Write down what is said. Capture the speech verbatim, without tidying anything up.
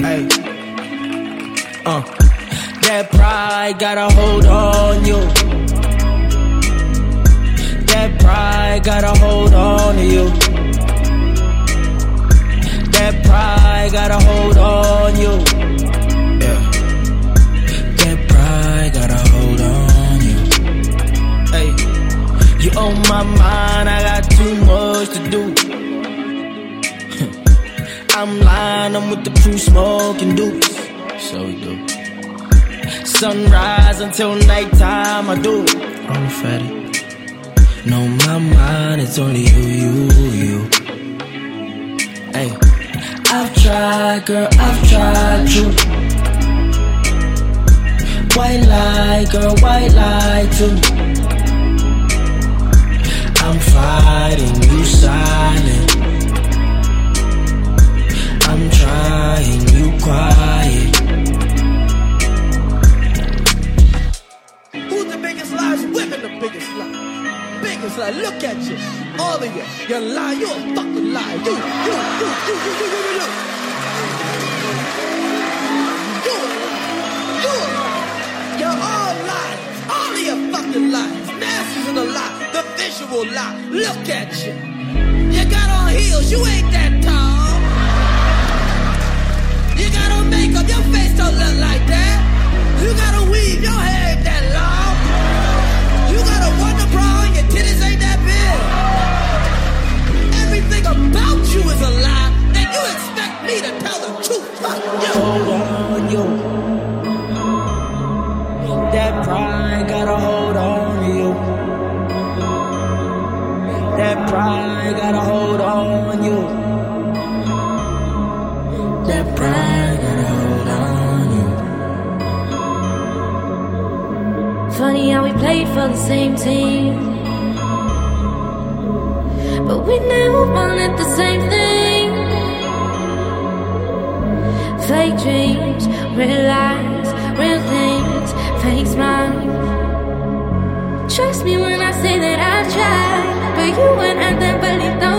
Hey, uh, that pride got a hold on you. That pride got a hold on to you. That pride got a hold on you. Yeah. That pride got a hold on you. Hey, you on my mind, I got too much to do. I'm lying, I'm with the crew smoking dukes. So we do. Sunrise until nighttime, I do it. I'm fatty. No, my mind, it's only you, you, you. Hey, I've tried, girl, I've tried you. White lie, girl, white lie too. I'm fighting, you silent. I'm trying, you quiet. Who's the biggest lies? Women the biggest lies. Biggest lie. Look at you, all of you. You lie. You're a fucking lie. You, you, you, you, you, you, you, you. You, you, you're all lies. All of you fucking lies. Masters of the lie. The visual lie. Look at you. You got on heels. You ain't that tall. You got on makeup. Your face don't look like that. You got a weave. Your hair ain't that long. You got a wonder bra, your titties ain't that big. Everything about you is a lie, and you expect me to tell the truth. Fuck you. Hold on, you. That pride got a hold on you. That pride got a hold on you. That pride got a hold on you. Funny how we played for the same team, but we never wanted the same thing. Fake dreams, real lies, real things, fake smiles. Trust me when I say that I've tried, but you wouldn't have believed.